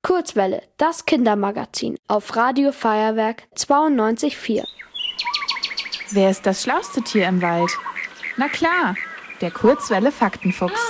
Kurzwelle, das Kindermagazin auf Radio Feuerwerk 92,4. Wer ist das schlauste Tier im Wald? Na klar, der Kurzwelle-Faktenfuchs.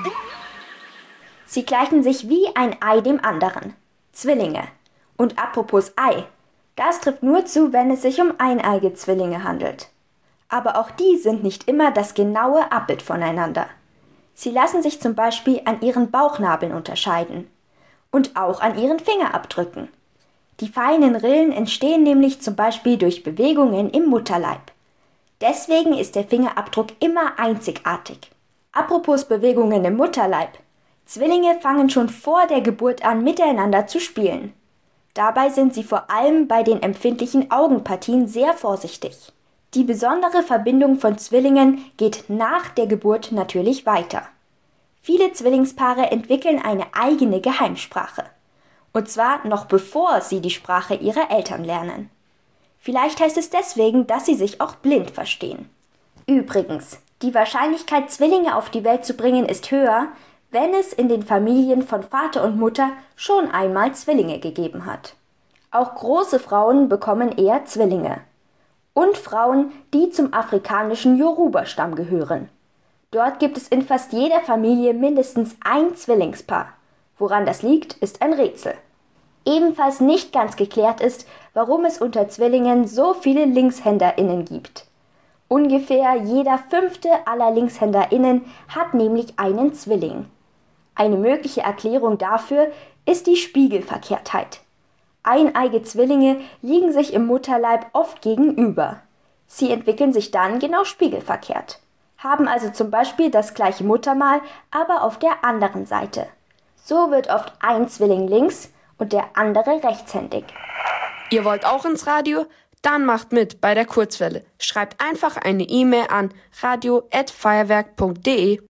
Sie gleichen sich wie ein Ei dem anderen. Zwillinge. Und apropos Ei, das trifft nur zu, wenn es sich um eineige Zwillinge handelt. Aber auch die sind nicht immer das genaue Abbild voneinander. Sie lassen sich zum Beispiel an ihren Bauchnabeln unterscheiden. Und auch an ihren Fingerabdrücken. Die feinen Rillen entstehen nämlich zum Beispiel durch Bewegungen im Mutterleib. Deswegen ist der Fingerabdruck immer einzigartig. Apropos Bewegungen im Mutterleib. Zwillinge fangen schon vor der Geburt an miteinander zu spielen. Dabei sind sie vor allem bei den empfindlichen Augenpartien sehr vorsichtig. Die besondere Verbindung von Zwillingen geht nach der Geburt natürlich weiter. Viele Zwillingspaare entwickeln eine eigene Geheimsprache. Und zwar noch bevor sie die Sprache ihrer Eltern lernen. Vielleicht heißt es deswegen, dass sie sich auch blind verstehen. Übrigens, die Wahrscheinlichkeit, Zwillinge auf die Welt zu bringen, ist höher, wenn es in den Familien von Vater und Mutter schon einmal Zwillinge gegeben hat. Auch große Frauen bekommen eher Zwillinge. Und Frauen, die zum afrikanischen Yoruba-Stamm gehören. Dort gibt es in fast jeder Familie mindestens ein Zwillingspaar. Woran das liegt, ist ein Rätsel. Ebenfalls nicht ganz geklärt ist, warum es unter Zwillingen so viele LinkshänderInnen gibt. Ungefähr jeder 5. aller LinkshänderInnen hat nämlich einen Zwilling. Eine mögliche Erklärung dafür ist die Spiegelverkehrtheit. Eineige Zwillinge liegen sich im Mutterleib oft gegenüber. Sie entwickeln sich dann genau spiegelverkehrt. Haben also zum Beispiel das gleiche Muttermal, aber auf der anderen Seite. So wird oft ein Zwilling links und der andere rechtshändig. Ihr wollt auch ins Radio? Dann macht mit bei der Kurzwelle. Schreibt einfach eine E-Mail an radio@feuerwerk.de.